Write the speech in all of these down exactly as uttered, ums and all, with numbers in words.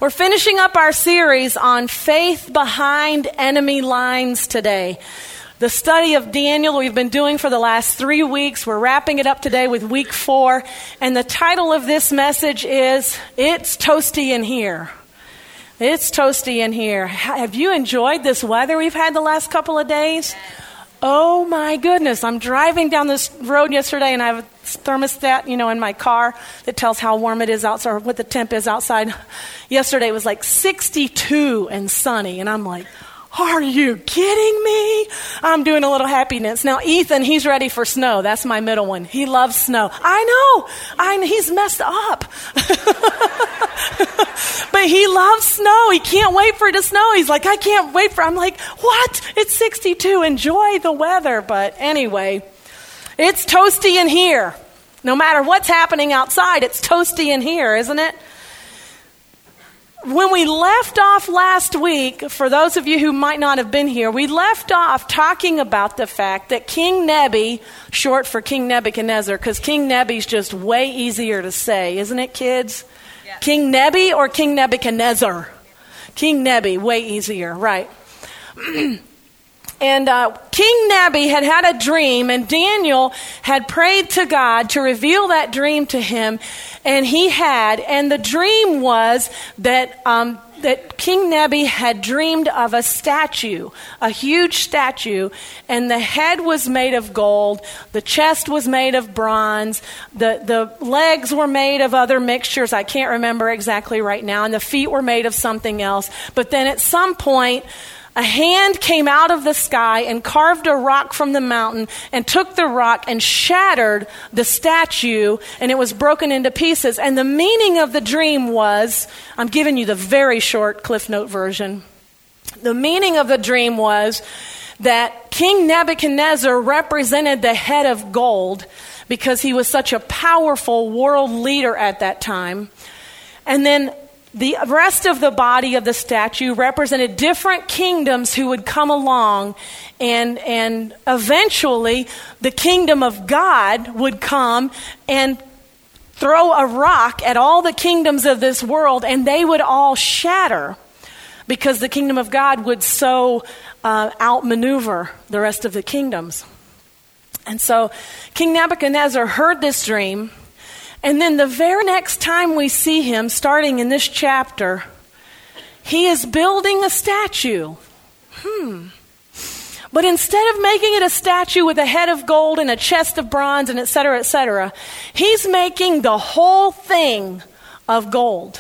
We're finishing up our series on faith behind enemy lines today. The study of Daniel we've been doing for the last three weeks. We're wrapping it up today with week four. And the title of this message is, It's Toasty in Here. It's toasty in here. Have you enjoyed this weather we've had the last couple of days? Oh my goodness. I'm driving down this road yesterday and I have a thermostat, you know, in my car that tells how warm it is outside or what the temp is outside. Yesterday it was like sixty-two and sunny and I'm like, are you kidding me? I'm doing a little happiness. Now, Ethan, he's ready for snow. That's my middle one. He loves snow. I know. I he's messed up. But he loves snow. He can't wait for it to snow. He's like, I can't wait for it. I'm like, what? It's sixty-two. Enjoy the weather. But anyway, it's toasty in here. No matter what's happening outside, it's toasty in here, isn't it? When we left off last week, for those of you who might not have been here, we left off talking about the fact that King Nebi, short for King Nebuchadnezzar, because King Nebi's just way easier to say, isn't it, kids? Yeah. King Nebi or King Nebuchadnezzar? King Nebi, way easier, right. And uh, King Nebi had had a dream, and Daniel had prayed to God to reveal that dream to him, and he had. And the dream was that um, that King Nebi had dreamed of a statue, a huge statue, and the head was made of gold, the chest was made of bronze, the, the legs were made of other mixtures, I can't remember exactly right now, and the feet were made of something else. But then at some point, a hand came out of the sky and carved a rock from the mountain and took the rock and shattered the statue, and it was broken into pieces. And the meaning of the dream was, I'm giving you the very short Cliff Note version. The meaning of the dream was that King Nebuchadnezzar represented the head of gold because he was such a powerful world leader at that time. And then the rest of the body of the statue represented different kingdoms who would come along, and and eventually the kingdom of God would come and throw a rock at all the kingdoms of this world, and they would all shatter because the kingdom of God would so uh, outmaneuver the rest of the kingdoms. And so King Nebuchadnezzar heard this dream. And then the very next time we see him, starting in this chapter, he is building a statue. Hmm. But instead of making it a statue with a head of gold and a chest of bronze and et cetera, et cetera, he's making the whole thing of gold.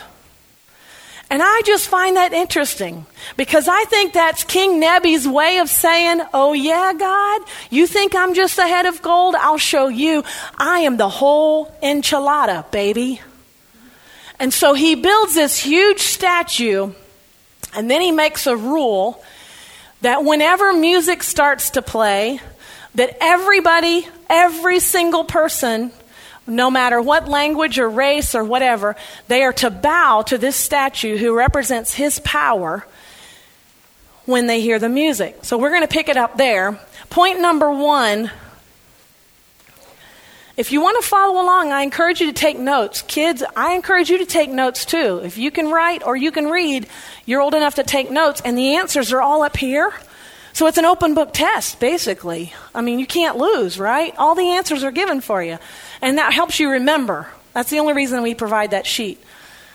And I just find that interesting because I think that's King Nebi's way of saying, oh yeah, God, you think I'm just a head of gold? I'll show you. I am the whole enchilada, baby. And so he builds this huge statue, and then he makes a rule that whenever music starts to play, that everybody, every single person, no matter what language or race or whatever, they are to bow to this statue who represents his power when they hear the music. So we're going to pick it up there. Point number one, if you want to follow along, I encourage you to take notes. Kids, I encourage you to take notes too. If you can write or you can read, you're old enough to take notes, and the answers are all up here. So it's an open book test, basically. I mean, you can't lose, right? All the answers are given for you. And that helps you remember. That's the only reason we provide that sheet.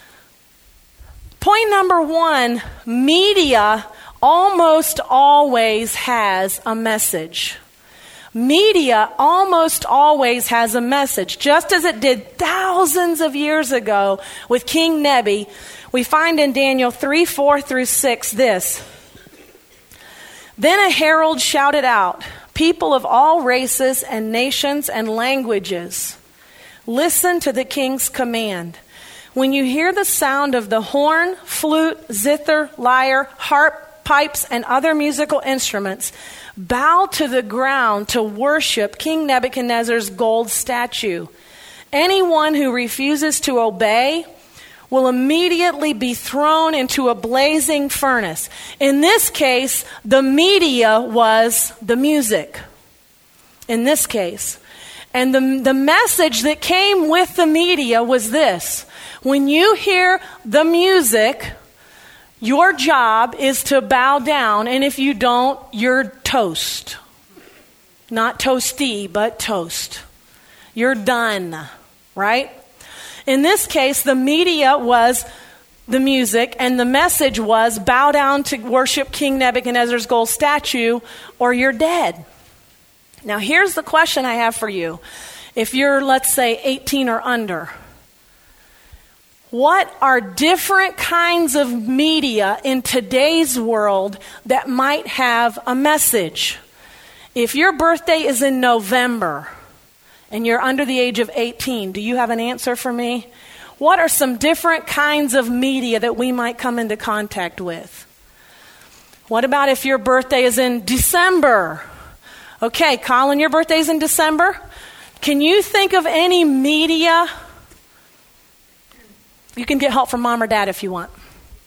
Point number one, media almost always has a message. Media almost always has a message. Just as it did thousands of years ago with King Nebi, we find in Daniel three, four through six this. Then a herald shouted out, people of all races and nations and languages, listen to the king's command. When you hear the sound of the horn, flute, zither, lyre, harp, pipes, and other musical instruments, bow to the ground to worship King Nebuchadnezzar's gold statue. Anyone who refuses to obey will immediately be thrown into a blazing furnace. In this case, the media was the music. In this case. And the, the message that came with the media was this. When you hear the music, your job is to bow down, and if you don't, you're toast. Not toasty, but toast. You're done, right? In this case, the media was the music, and the message was bow down to worship King Nebuchadnezzar's gold statue, or you're dead. Now, here's the question I have for you. If you're, let's say, eighteen or under, what are different kinds of media in today's world that might have a message? If your birthday is in November and you're under the age of eighteen, do you have an answer for me? What are some different kinds of media that we might come into contact with? What about if your birthday is in December? Okay, Colin, your birthday's in December. Can you think of any media? You can get help from mom or dad if you want.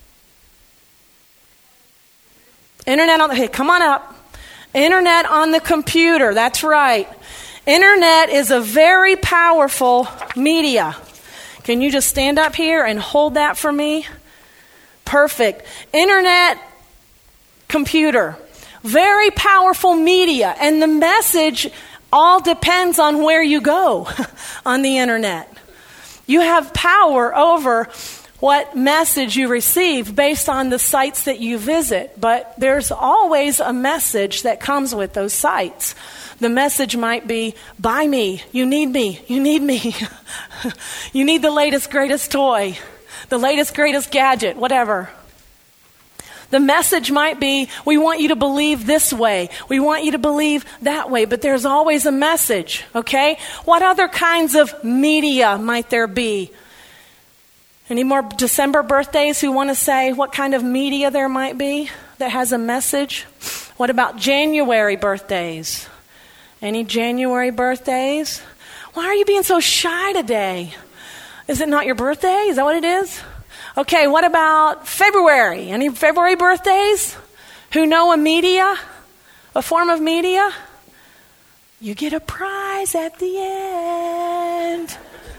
Internet on the, hey, come on up. Internet on the computer, that's right. Internet is a very powerful media. Can you just stand up here and hold that for me? Perfect. Internet, computer, very powerful media. And the message all depends on where you go on the internet. You have power over what message you receive based on the sites that you visit. But there's always a message that comes with those sites. The message might be, buy me, you need me, you need me. You need the latest, greatest toy, the latest, greatest gadget, whatever. The message might be, we want you to believe this way. We want you to believe that way. But there's always a message, okay? What other kinds of media might there be? Any more December birthdays who want to say what kind of media there might be that has a message? What about January birthdays? Any January birthdays? Why are you being so shy today? Is it not your birthday? Is that what it is? Okay, what about February? Any February birthdays? Who know a media? A form of media? You get a prize at the end.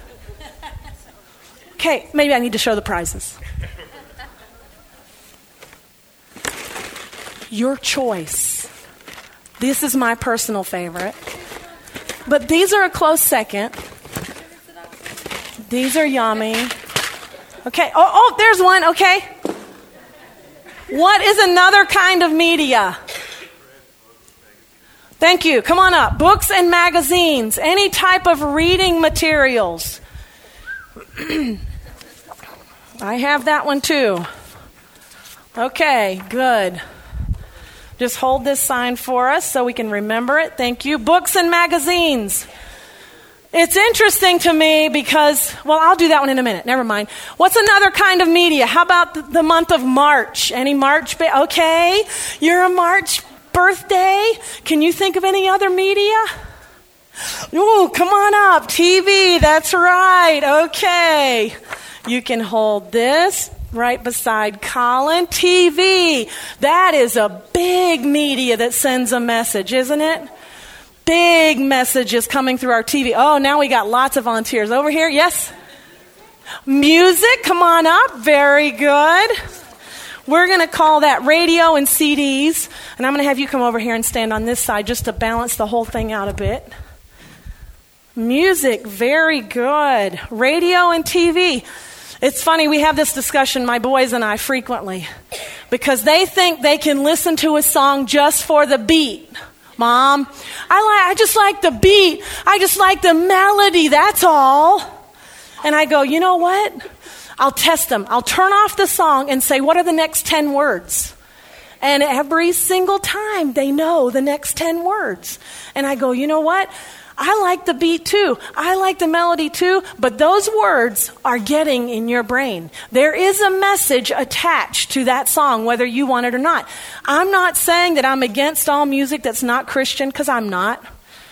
Okay, maybe I need to show the prizes. Your choice. This is my personal favorite. But these are a close second. These are yummy. Okay. Oh, oh, there's one. Okay. What is another kind of media? Thank you. Come on up. Books and magazines. Any type of reading materials. I have that one too. Okay, good. Just hold this sign for us so we can remember it. Thank you. Books and magazines. It's interesting to me because, well, I'll do that one in a minute. Never mind. What's another kind of media? How about the, the month of March? Any March? Ba- okay. You're a March birthday. Can you think of any other media? Ooh, come on up. T V. That's right. Okay. You can hold this right beside Colin. T V. That is a big media that sends a message, isn't it? Big messages coming through our T V. Oh, now we got lots of volunteers. Over here, yes? Music, come on up. Very good. We're going to call that radio and C Ds. And I'm going to have you come over here and stand on this side just to balance the whole thing out a bit. Music, very good. Radio and T V. It's funny, we have this discussion, my boys and I, frequently. Because they think they can listen to a song just for the beat. Mom, I like. I just like the beat. I just like the melody, that's all. And I go, you know what? I'll test them. I'll turn off the song and say, what are the next ten words? And every single time they know the next ten words. And I go, you know what? I like the beat too. I like the melody too. But those words are getting in your brain. There is a message attached to that song, whether you want it or not. I'm not saying that I'm against all music that's not Christian, because I'm not.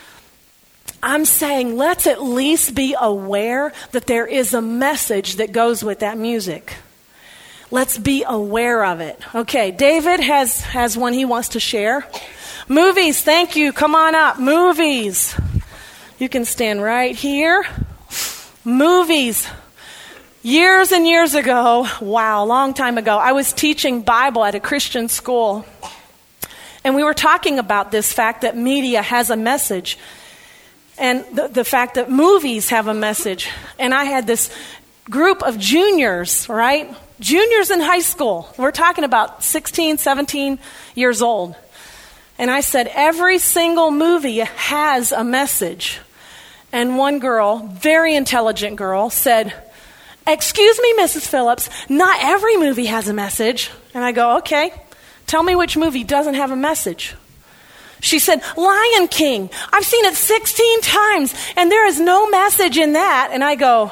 I'm saying let's at least be aware that there is a message that goes with that music. Let's be aware of it. Okay, David has, has one he wants to share. Movies, thank you. Come on up. Movies. You can stand right here. Movies. Years and years ago, wow, a long time ago, I was teaching Bible at a Christian school. And we were talking about this fact that media has a message. And the, the fact that movies have a message. And I had this group of juniors, right? Juniors in high school. We're talking about sixteen, seventeen years old. And I said, every single movie has a message. And one girl, very intelligent girl, said, "Excuse me, Missus Phillips, not every movie has a message." And I go, "Okay, tell me which movie doesn't have a message." She said, "Lion King. I've seen it sixteen times, and there is no message in that." And I go,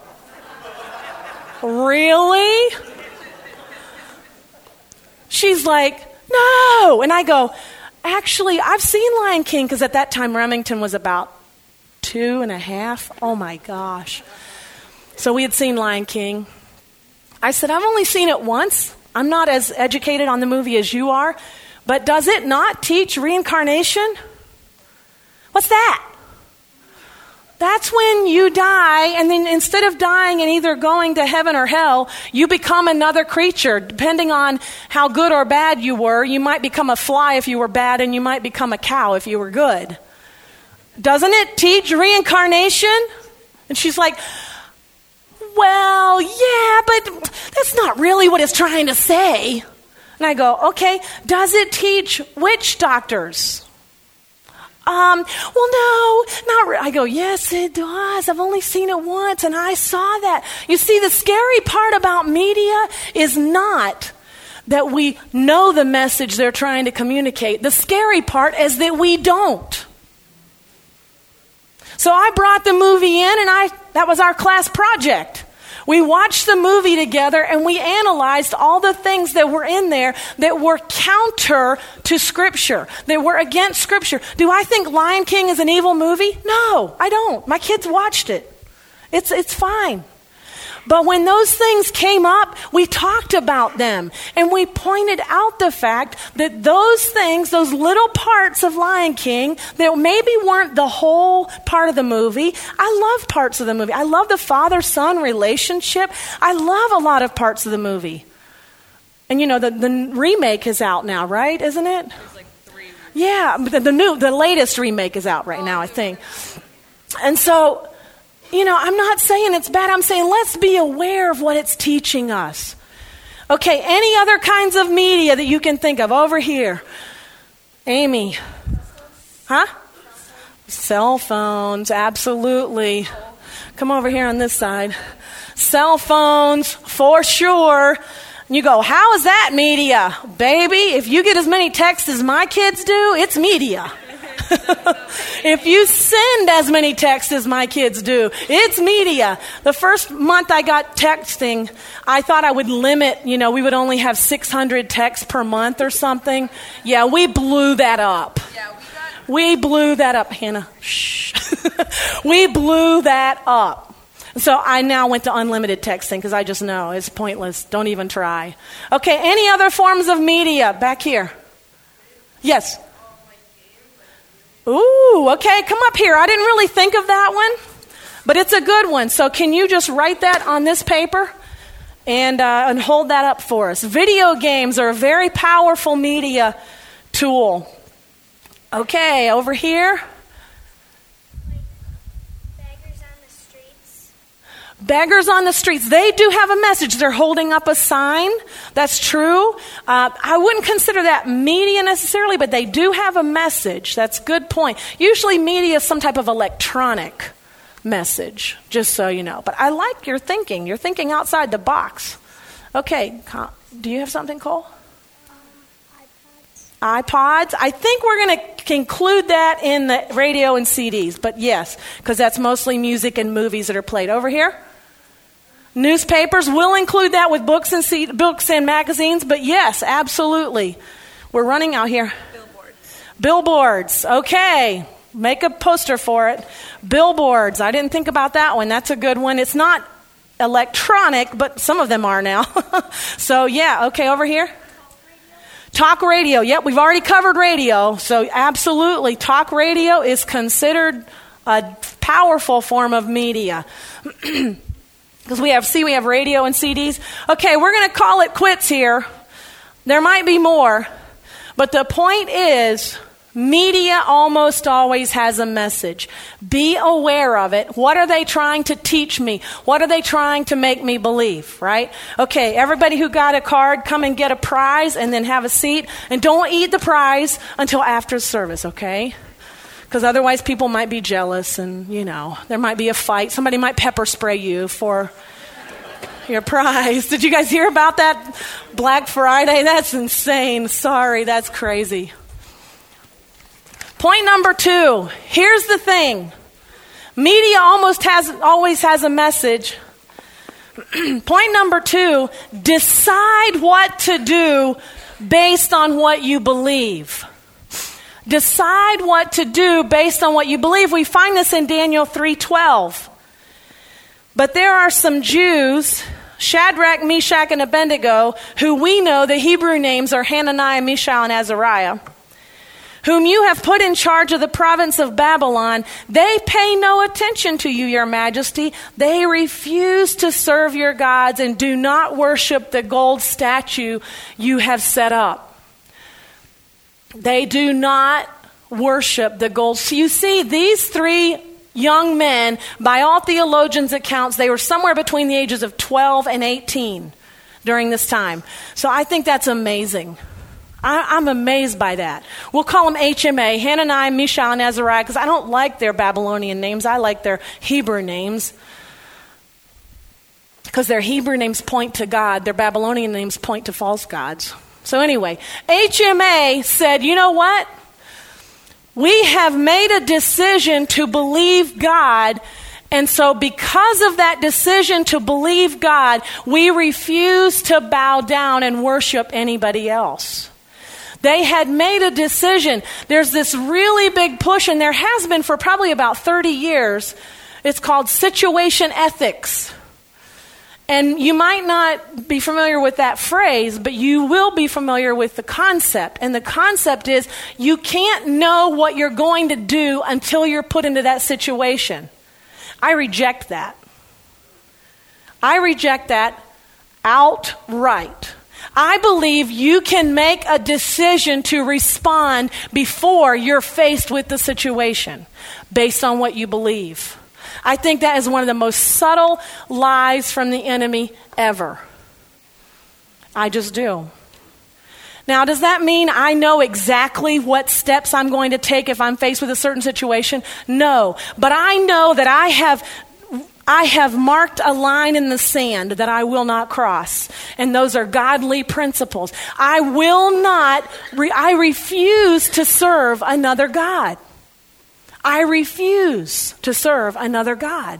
"Really?" She's like, "No." And I go, "Actually, I've seen Lion King," because at that time Remington was about two and a half. Oh my gosh. So we had seen Lion King. I said, "I've only seen it once. I'm not as educated on the movie as you are. But does it not teach reincarnation?" "What's that?" "That's when you die, and then instead of dying and either going to heaven or hell, you become another creature. Depending on how good or bad you were, you might become a fly if you were bad, and you might become a cow if you were good. Doesn't it teach reincarnation?" And she's like, "Well, yeah, but that's not really what it's trying to say." And I go, "Okay, does it teach witch doctors?" Um, well, no, not re-. I go, "Yes, it does. I've only seen it once, and I saw that." You see, the scary part about media is not that we know the message they're trying to communicate. The scary part is that we don't. So I brought the movie in, and I that was our class project. We watched the movie together, and we analyzed all the things that were in there that were counter to Scripture, that were against Scripture. Do I think Lion King is an evil movie? No, I don't. My kids watched it. It's it's fine. But when those things came up, we talked about them, and we pointed out the fact that those things, those little parts of Lion King that maybe weren't the whole part of the movie. I love parts of the movie. I love the father-son relationship. I love a lot of parts of the movie. And you know, the, the remake is out now, right? Isn't it? There's like three. Yeah, the, the new, the latest remake is out right oh, now, I think. And so, you know, I'm not saying it's bad. I'm saying let's be aware of what it's teaching us. Okay, any other kinds of media that you can think of over here? Amy. Huh? Cell phones, absolutely. Come over here on this side. Cell phones, for sure. And you go, "How is that media?" Baby, if you get as many texts as my kids do, it's media. If you send as many texts as my kids do, it's media. The first month I got texting, I thought I would limit, you know, we would only have six hundred texts per month or something. Yeah, we blew that up. Yeah, we got... We blew that up, Hannah. Shh. We blew that up. So I now went to unlimited texting because I just know it's pointless. Don't even try. Okay, any other forms of media? Back here. Yes. Ooh, okay, come up here. I didn't really think of that one, but it's a good one. So can you just write that on this paper and uh, and hold that up for us? Video games are a very powerful media tool. Okay, over here. Beggars on the streets, they do have a message. They're holding up a sign. That's true. Uh, I wouldn't consider that media necessarily, but they do have a message. That's a good point. Usually media is some type of electronic message, just so you know. But I like your thinking. You're thinking outside the box. Okay, do you have something, Cole? Um, iPods. iPods. I think we're going to include that in the radio and C Ds, but yes, because that's mostly music and movies that are played. Over here? Newspapers, we'll include that with books and C- books and magazines, but yes, absolutely. We're running out here. Billboards. Billboards, okay. Make a poster for it. Billboards, I didn't think about that one. That's a good one. It's not electronic, but some of them are now. So yeah, okay, over here. Talk radio, yep, we've already covered radio. So absolutely, talk radio is considered a powerful form of media. Because we have, see, we have radio and C Ds. Okay, we're going to call it quits here. There might be more. But the point is, media almost always has a message. Be aware of it. What are they trying to teach me? What are they trying to make me believe, right? Okay, everybody who got a card, come and get a prize and then have a seat. And don't eat the prize until after service, okay? Because otherwise people might be jealous and, you know, there might be a fight. Somebody might pepper spray you for your prize. Did you guys hear about that Black Friday? That's insane. Sorry, that's crazy. Point number two. Here's the thing. Media almost has always has a message. Point number two. Decide what to do based on what you believe. Decide what to do based on what you believe. We find this in Daniel three twelve. But there are some Jews, Shadrach, Meshach, and Abednego, who we know the Hebrew names are Hananiah, Mishael, and Azariah, whom you have put in charge of the province of Babylon. They pay no attention to you, your majesty. They refuse to serve your gods and do not worship the gold statue you have set up. They do not worship the gold. So you see, these three young men, by all theologians' accounts, they were somewhere between the ages of twelve and eighteen during this time. So I think that's amazing. I, I'm amazed by that. We'll call them H M A, Hananiah, Mishael, and Azariah, because I don't like their Babylonian names. I like their Hebrew names. Because their Hebrew names point to God. Their Babylonian names point to false gods. So anyway, H M A said, you know what? We have made a decision to believe God. And so because of that decision to believe God, we refuse to bow down and worship anybody else. They had made a decision. There's this really big push, and there has been for probably about thirty years. It's called situation ethics. And you might not be familiar with that phrase, but you will be familiar with the concept. And the concept is you can't know what you're going to do until you're put into that situation. I reject that. I reject that outright. I believe you can make a decision to respond before you're faced with the situation based on what you believe. I think that is one of the most subtle lies from the enemy ever. I just do. Now, does that mean I know exactly what steps I'm going to take if I'm faced with a certain situation? No. But I know that I have I have marked a line in the sand that I will not cross. And those are godly principles. I will not, re- I refuse to serve another God. I refuse to serve another God.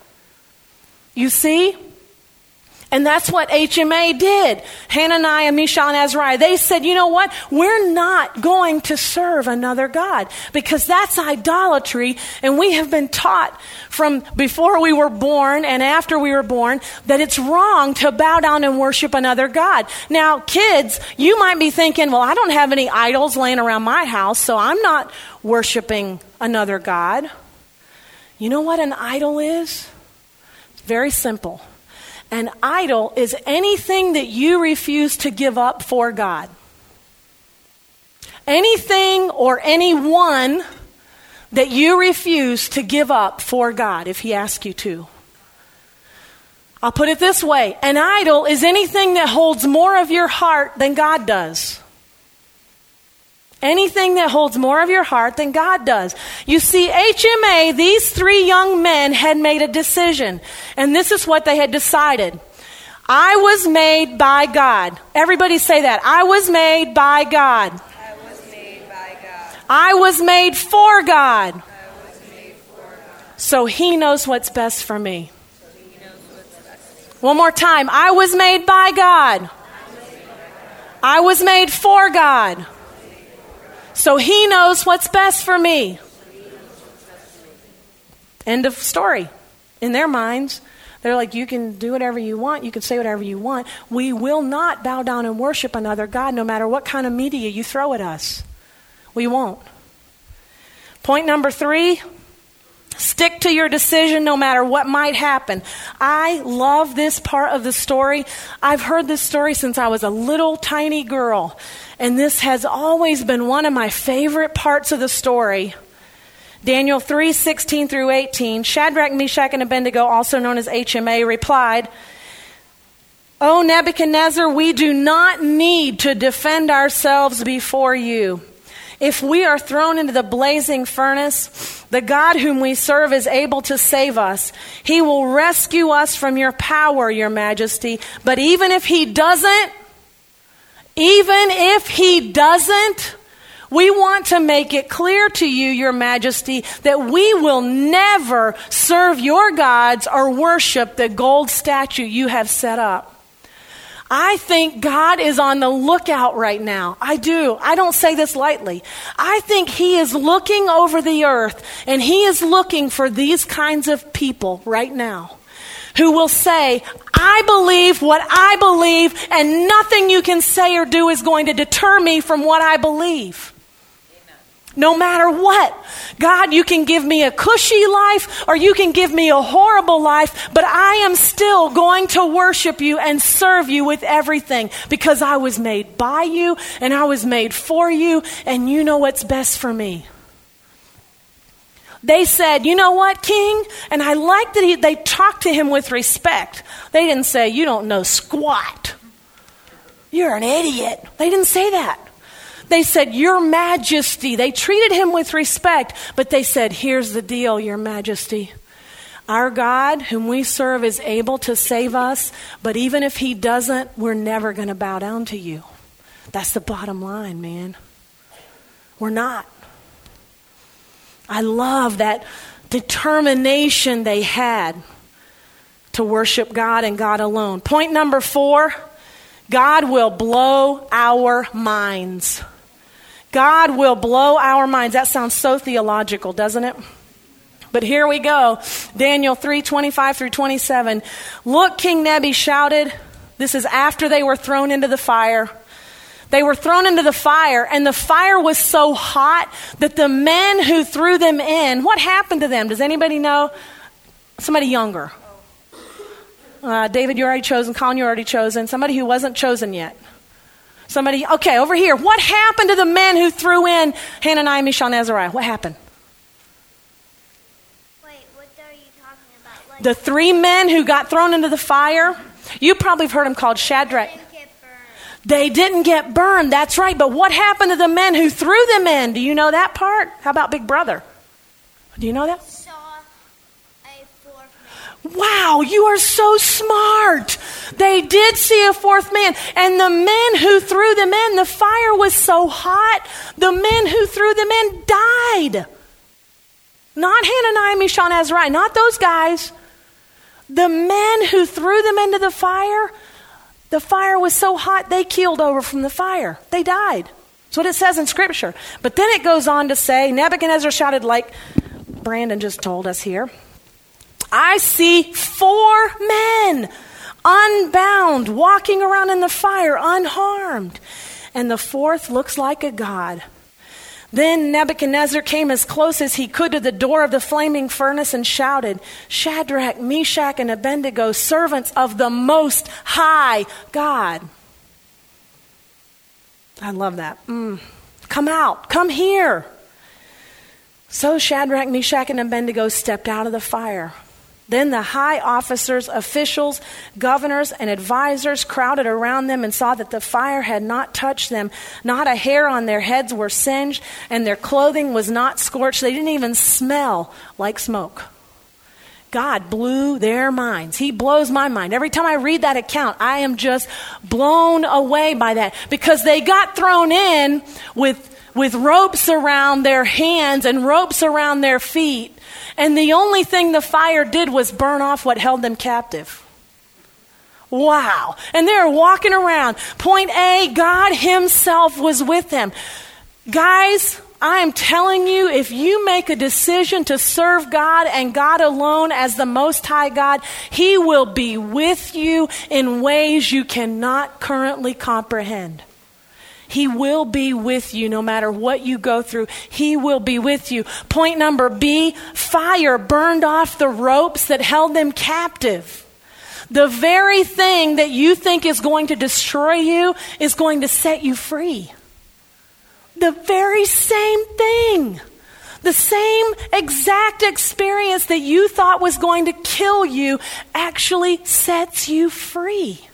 You see? And that's what H M A did. Hananiah, Mishael, and Azariah. They said, you know what? We're not going to serve another God because that's idolatry. And we have been taught from before we were born and after we were born that it's wrong to bow down and worship another God. Now, kids, you might be thinking, well, I don't have any idols laying around my house, so I'm not worshiping another God. You know what an idol is? It's very simple. An idol is anything that you refuse to give up for God. Anything or anyone that you refuse to give up for God if He asks you to. I'll put it this way. An idol is anything that holds more of your heart than God does. Anything that holds more of your heart than God does. You see, H M A, these three young men had made a decision. And this is what they had decided. I was made by God. Everybody say that. I was made by God. I was made by God. I was made for God. I was made for God. So He knows what's best for me. So He knows what's best for me. One more time. I was made by God. I was made for God. So He knows what's best for me. End of story. In their minds, they're like, you can do whatever you want. You can say whatever you want. We will not bow down and worship another God no matter what kind of media you throw at us. We won't. Point number three. Stick to your decision no matter what might happen. I love this part of the story. I've heard this story since I was a little tiny girl, and this has always been one of my favorite parts of the story. Daniel three sixteen through eighteen, Shadrach, Meshach, and Abednego, also known as H M A, replied, "O Nebuchadnezzar, we do not need to defend ourselves before you. If we are thrown into the blazing furnace, the God whom we serve is able to save us. He will rescue us from your power, your majesty. But even if he doesn't, even if he doesn't, we want to make it clear to you, your majesty, that we will never serve your gods or worship the gold statue you have set up." I think God is on the lookout right now. I do. I don't say this lightly. I think he is looking over the earth, and he is looking for these kinds of people right now who will say, "I believe what I believe, and nothing you can say or do is going to deter me from what I believe." No matter what. God, you can give me a cushy life or you can give me a horrible life, but I am still going to worship you and serve you with everything because I was made by you and I was made for you, and you know what's best for me. They said, "You know what, King?" And I like that he, they talked to him with respect. They didn't say, "You don't know squat. You're an idiot." They didn't say that. They said, "Your Majesty." They treated him with respect, but they said, "Here's the deal, Your Majesty. Our God, whom we serve, is able to save us, but even if he doesn't, we're never going to bow down to you." That's the bottom line, man. We're not. I love that determination they had to worship God and God alone. Point number four, God will blow our minds. God will blow our minds. That sounds so theological, doesn't it? But here we go. Daniel three twenty-five through twenty-seven. "Look, King Nebi shouted." This is after they were thrown into the fire. They were thrown into the fire, and the fire was so hot that the men who threw them in, what happened to them? Does anybody know? Somebody younger. Uh, David, you're already chosen. Colin, you're already chosen. Somebody who wasn't chosen yet. Somebody, okay, over here. What happened to the men who threw in Hananiah, Mishael, and Azariah? What happened? Wait, what are you talking about? Like, The three men who got thrown into the fire. You probably have heard them called Shadrach. they didn't get burned. They didn't get burned, that's right. But what happened to the men who threw them in? Do you know that part? How about Big Brother? Do you know that? Saw a fourth man. Wow, you are so smart. They did see a fourth man. And the men who threw them in, the fire was so hot, the men who threw them in died. Not Hananiah, Mishael, and Azariah, not those guys. The men who threw them into the fire, the fire was so hot they keeled over from the fire. They died. That's what it says in Scripture. But then it goes on to say, Nebuchadnezzar shouted, like Brandon just told us here, "I see four men unbound, walking around in the fire, unharmed. And the fourth looks like a god." Then Nebuchadnezzar came as close as he could to the door of the flaming furnace and shouted, "Shadrach, Meshach, and Abednego, servants of the Most High God." I love that. Mm. Come out. Come here. So Shadrach, Meshach, and Abednego stepped out of the fire. Then the high officers, officials, governors, and advisors crowded around them and saw that the fire had not touched them. Not a hair on their heads were singed, and their clothing was not scorched. They didn't even smell like smoke. God blew their minds. He blows my mind. Every time I read that account, I am just blown away by that, because they got thrown in with with ropes around their hands and ropes around their feet. And the only thing the fire did was burn off what held them captive. Wow. And they're walking around. Point A, God himself was with them. Guys, I am telling you, if you make a decision to serve God and God alone as the Most High God, he will be with you in ways you cannot currently comprehend. He will be with you no matter what you go through. He will be with you. Point number B, fire burned off the ropes that held them captive. The very thing that you think is going to destroy you is going to set you free. The very same thing. The same exact experience that you thought was going to kill you actually sets you free.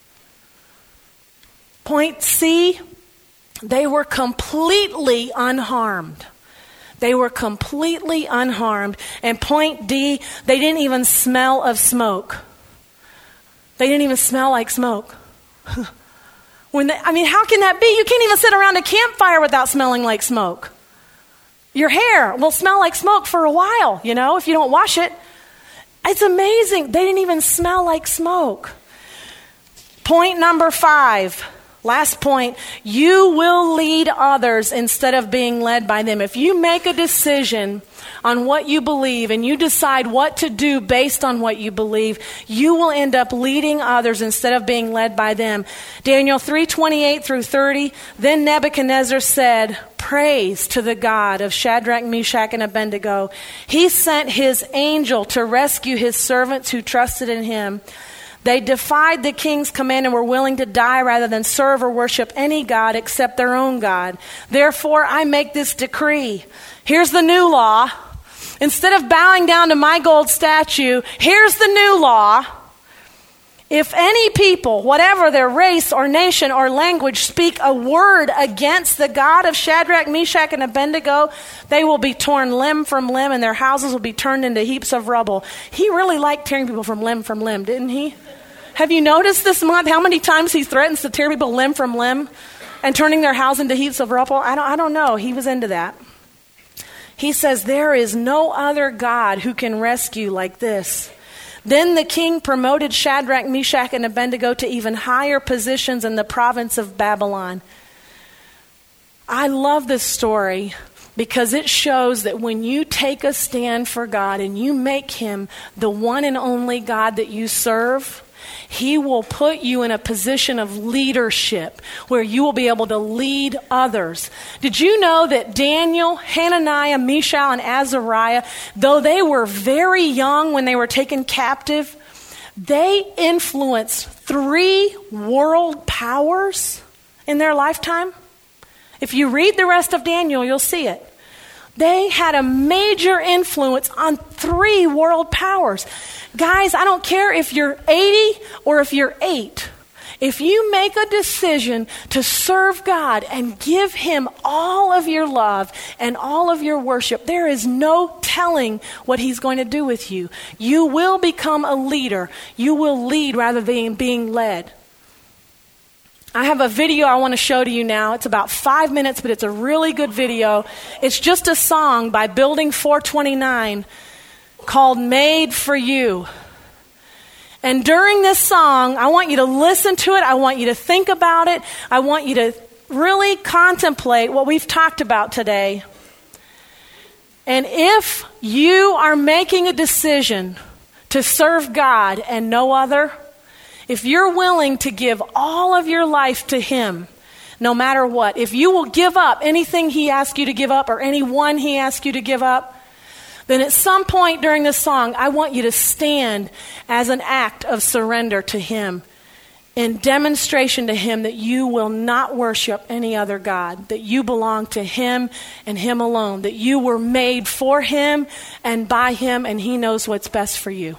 Point C, they were completely unharmed. They were completely unharmed. And point D, they didn't even smell of smoke. They didn't even smell like smoke. When they, I mean, how can that be? You can't even sit around a campfire without smelling like smoke. Your hair will smell like smoke for a while, you know, if you don't wash it. It's amazing. They didn't even smell like smoke. Point number five. Last point, you will lead others instead of being led by them. If you make a decision on what you believe and you decide what to do based on what you believe, you will end up leading others instead of being led by them. Daniel three twenty-eight through thirty, then Nebuchadnezzar said, praise to the God of Shadrach, Meshach, and Abednego. He sent his angel to rescue his servants who trusted in him. They defied the king's command and were willing to die rather than serve or worship any god except their own God. Therefore, I make this decree. Here's the new law. Instead of bowing down to my gold statue, here's the new law. If any people, whatever their race or nation or language, speak a word against the God of Shadrach, Meshach, and Abednego, they will be torn limb from limb and their houses will be turned into heaps of rubble. He really liked tearing people from limb from limb, didn't he? Have you noticed this month how many times he threatens to tear people limb from limb and turning their house into heaps of rubble? I don't, I don't know. He was into that. He says, there is no other God who can rescue like this. Then the king promoted Shadrach, Meshach, and Abednego to even higher positions in the province of Babylon. I love this story because it shows that when you take a stand for God and you make him the one and only God that you serve, he will put you in a position of leadership where you will be able to lead others. Did you know that Daniel, Hananiah, Mishael, and Azariah, though they were very young when they were taken captive, they influenced three world powers in their lifetime? If you read the rest of Daniel, you'll see it. They had a major influence on three world powers. Guys, I don't care if you're eighty or if you're eight. If you make a decision to serve God and give him all of your love and all of your worship, there is no telling what he's going to do with you. You will become a leader. You will lead rather than being led. I have a video I want to show to you now. It's about five minutes, but it's a really good video. It's just a song by Building four twenty-nine called Made for You. And during this song, I want you to listen to it. I want you to think about it. I want you to really contemplate what we've talked about today. And if you are making a decision to serve God and no other, if you're willing to give all of your life to him, no matter what, if you will give up anything he asks you to give up or anyone he asks you to give up, then at some point during this song, I want you to stand as an act of surrender to him in demonstration to him that you will not worship any other God, that you belong to him and him alone, that you were made for him and by him, and he knows what's best for you.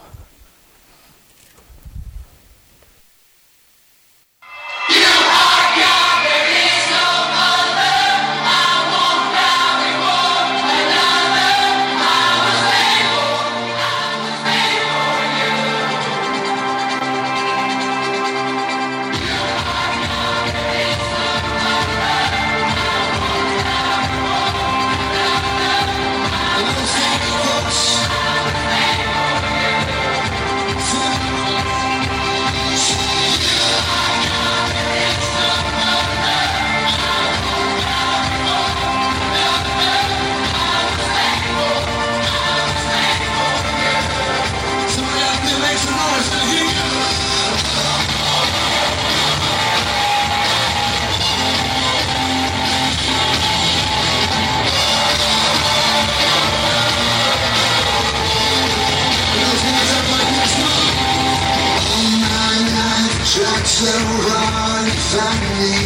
so hard to find me.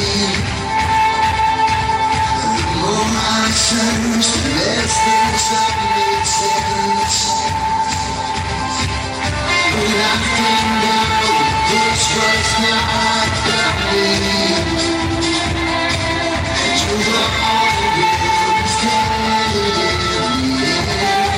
The more I search, the less things that make sense. When I found out this was not about me, and you were all the world standing in the end.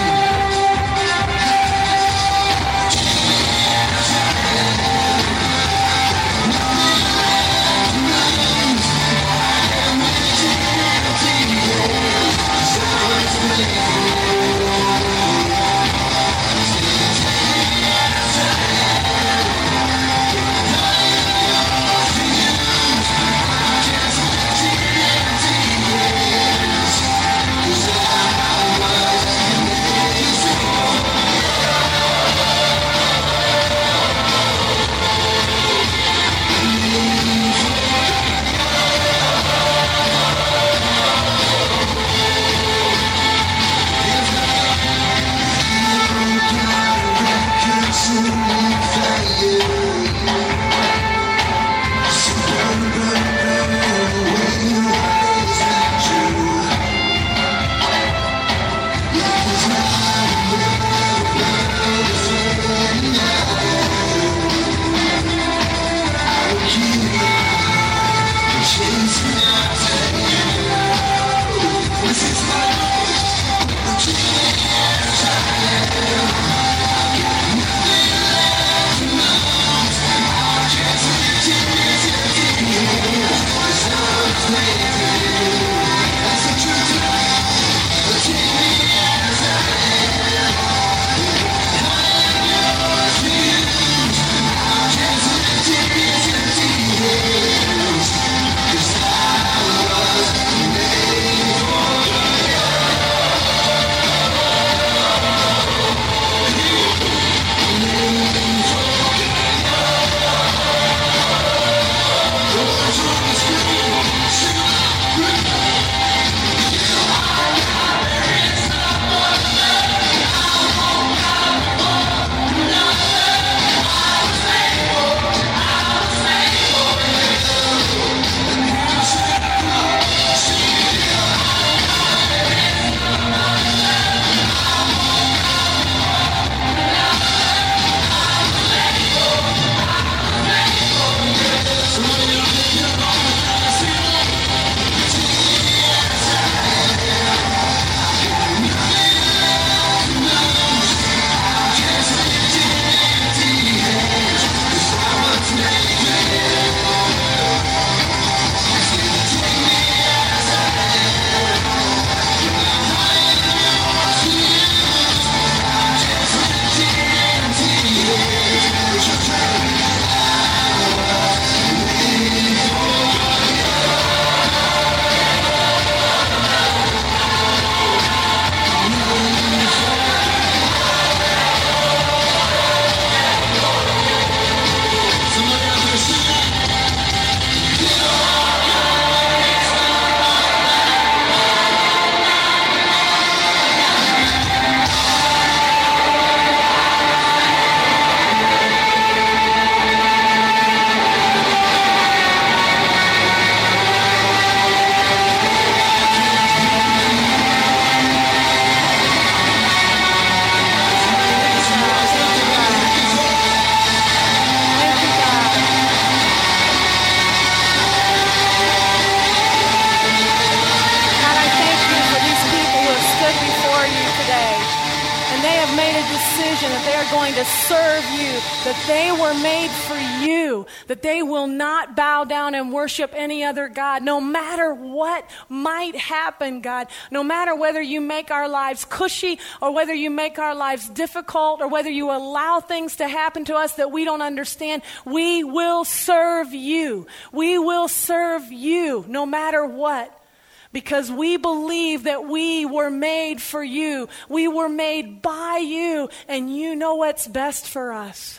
To serve you, that they were made for you, that they will not bow down and worship any other God, no matter what might happen, God, no matter whether you make our lives cushy or whether you make our lives difficult or whether you allow things to happen to us that we don't understand, we will serve you. We will serve you no matter what. Because we believe that we were made for you. We were made by you, and you know what's best for us.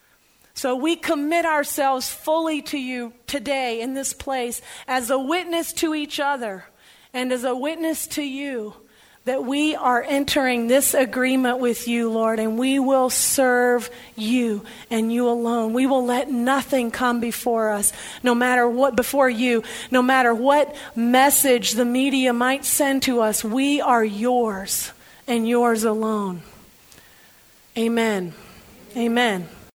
So we commit ourselves fully to you today in this place as a witness to each other and as a witness to you that we are entering this agreement with you, Lord, and we will serve you and you alone. We will let nothing come before us, no matter what, before you, no matter what message the media might send to us. We are yours and yours alone. Amen. Amen.